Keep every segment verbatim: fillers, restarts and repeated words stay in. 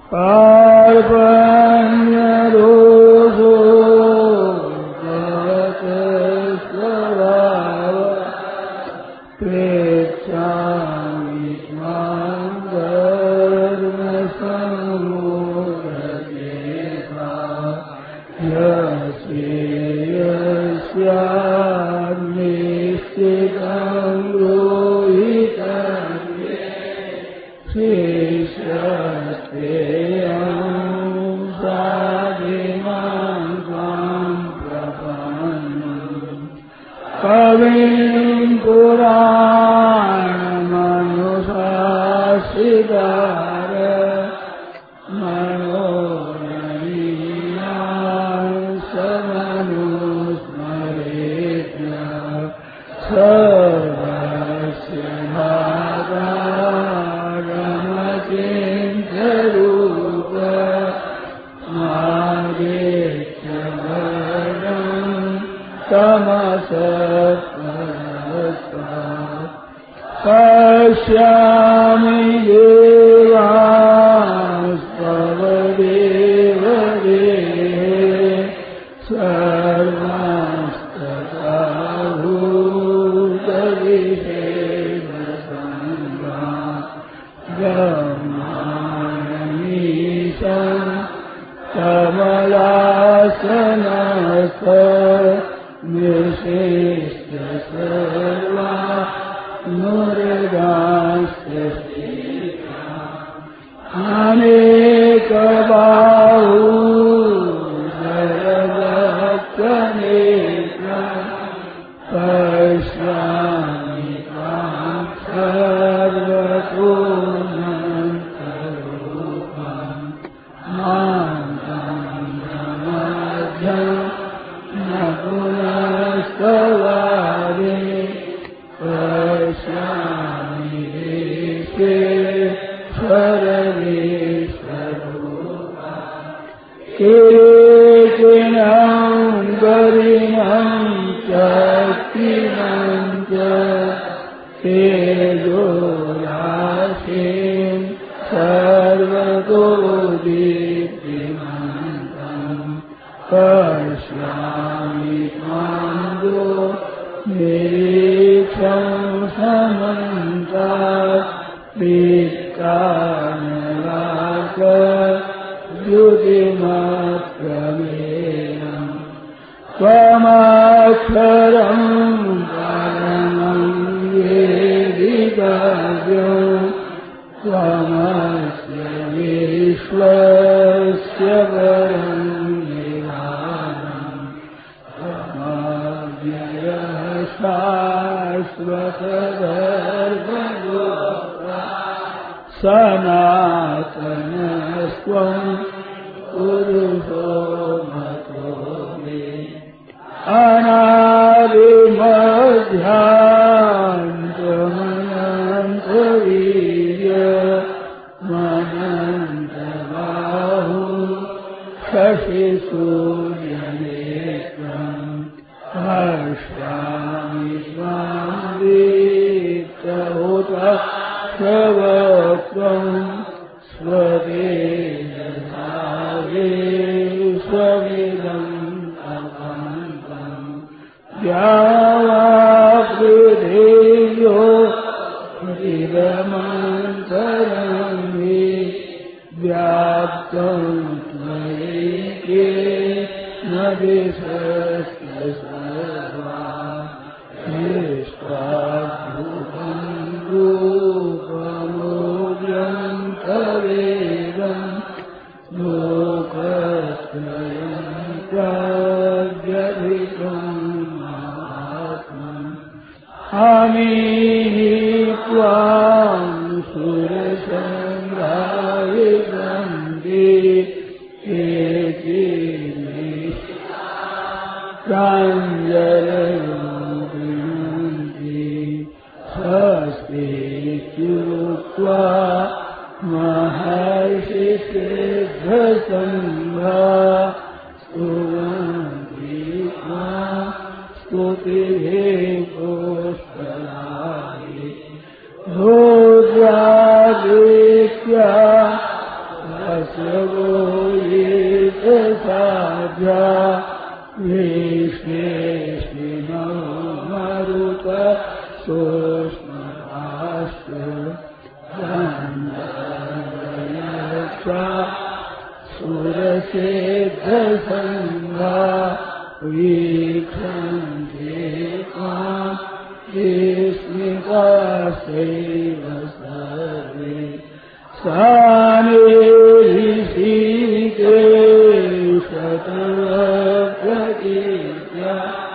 कार्पण्यदोषो जगतस्वभाव प्रेक्षामि त्वां धर्मसम्मोहकेशा यस्येयस्यान्निश्चितं रोहितं शेषस्तेऽहं साधिमां त्वां प्रपन्नम् कविं पुराणमनुशासितार मनोरमीयां समनुस्मरेत्य सर्वस्य भागारमचिन्त्यरूप मादेत्य भरणं तमसत्परस्ता पश्यामि देवास्तव देवदेहे सर्वांस्तथा भूतविषेदसङ्गा ब्रह्माणमीशं कमलासनस्थ निशिष्ट सर्वा मुर्गास्ते अनेकबाहू जलभक्तनेत्र पश्यामि त्वां सर्वतोऽनन्तरूपं मां मध्यं न पुनस्तवादे पश्यामि देशेश्वरवीश्वरूपा किरीटिनं गरिणं चक्रिणं च तेजोराशिं सर्वतो दीप्तिमन्तं पश्यामि त्वां निरीक्षं समन्तात् द्युतिमप्रमेयम् त्वमक्षरं परमं वेदितव्यं त्वमस्य विश्वस्य परं निधानम् त्वमव्ययः शाश्वतधर्मगोप्ता सनातनस्त्वं पुरुषो मतो मे अनादिमध्यान्तमनन्तवीर्य मनन्तबाहु शशिसूर्यनेत्रम् पश्यामि त्वां दीप्तहुतः स्ववक्त्रं स्वतेजसावे स्वविदम् अनन्तम् द्यावापृथिव्यो इदमन्तरं हि व्याप्तं त्वयैकेन दिशश्च सर्वा निष्पाद्भुतं रूपमोऽव्यन्तवेदं लोकत्रयं प्रव्यथितं महात्मम् हमीहि त्वां सुरसङ्घायितन्ति प्राञ्जलयोगिनन्ति स्वस्तीत्युक्त्वा महर्षिसिद्धसङ्घा स्तुवन्ति त्वां स्तुतिभिः पुष्कराणि रुद्रादित्या साध्या विश्वेष्णो मरुत सूक्ष्मभाष्य सुरसिद्धसंगा वीक्षन्ते त्वां विस्मितास्तेव सर्वे सानिधिकेशतप्रतीत्या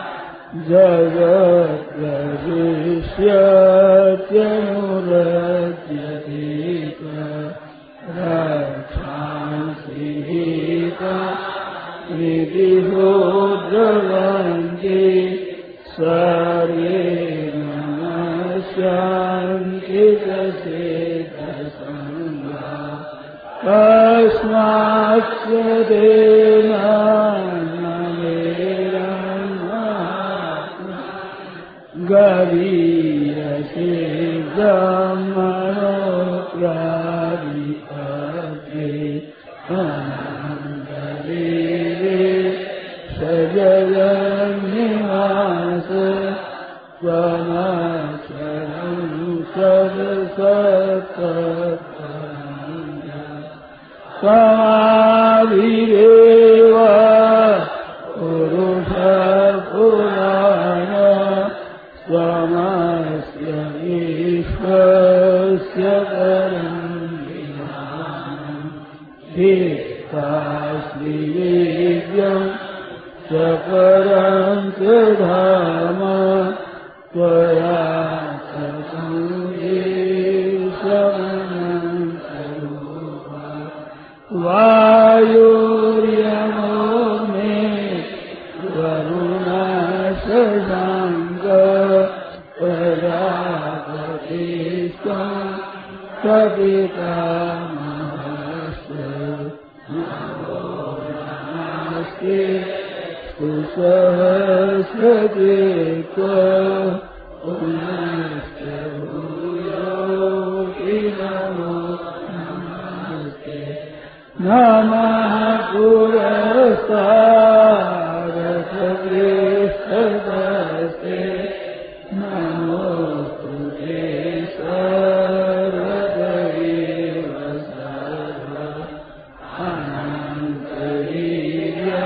जगद्प्रविश्यत्यनुरज्यते रक्षांसि हिता विधिहो द्रवन्ति सर्वे नमस्यान्ति सिद्धसंगा तस्माच्च तेन गरीयसे ब्रह्मणोऽप्यादिपते अनन्तरीरे सजगन्निवास त्वमक्षरं सदसत्तत्परं त्वमादिदेव पुरुषपुराण त्वमस्य विश्वस्य परं विधानं धिक्कास्मि वेद्यं च परं च धाम त्वया ततं ईशमनन्तरूपा वायुर्यमो मे वरुणशशाङ्क प्रजापतिस्त्वं सपितामहश्च नमो नमस्ते सुसहस्रते पुनश्च भूयोऽपि नमो नमस्ते नमः पुरस्तादसपृष्ठदस्ते नमोऽस्तु ते सर्वदैव सर्व अनन्तवीर्या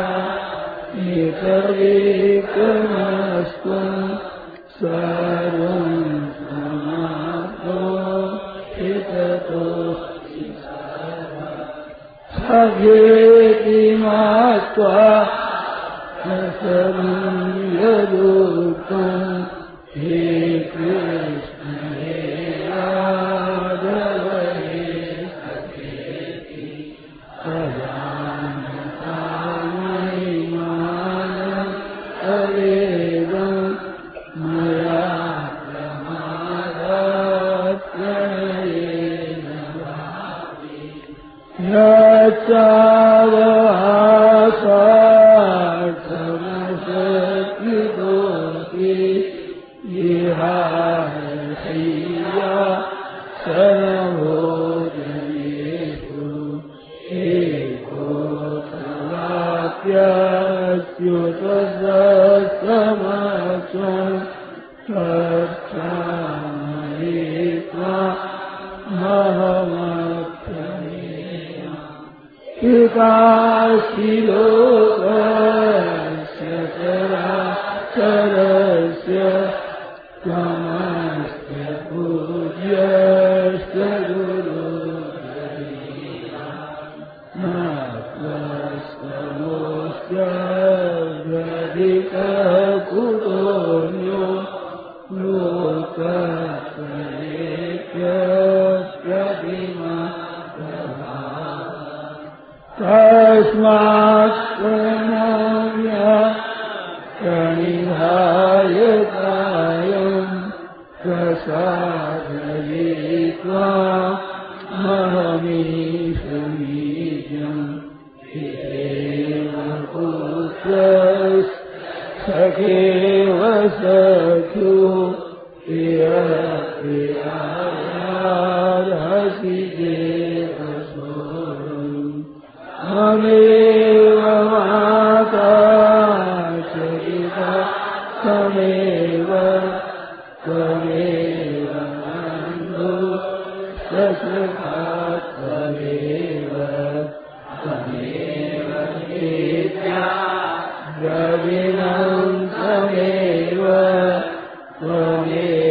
निर्विक्रमस्त्वं सर्वं समाप्तो हिततोऽस्ति सखेति मत्वा सर्वं यदुक्तं हे कृष्ण हे राघव हे सखेति अजानता महिमानं तवेदं मया प्रमादात् प्रणयेन भावि यच्चावहासार्थमशक्तितोऽपि विहारशय्या सर्वभोजनेषु एकोऽथवाप्यच्युतसमत्वं गच्छामि त्वामहमप्यमेव पितासि लोकस्य चराचरस्य त्वमस्य पूज्यश्च गुरुर्गरीया न त्वस्त्वमोऽस्त्यधिककुतोऽन्यो लोकत्रयेऽप्यप्रतिमा तस्मात् प्रणम्य प्रणिधाय कायं प्रसादयित्वा महमीशमीजं हितेव पुत्रस्सखेव सख्यो प्रियः प्रियायार्हसि देवसोऽहम् त्वमेव माता च पिता त्वमेव त्वमेव बन्धुः च सखा त्वमेव त्वमेव विद्या द्रविणं त्वमेव त्वमेव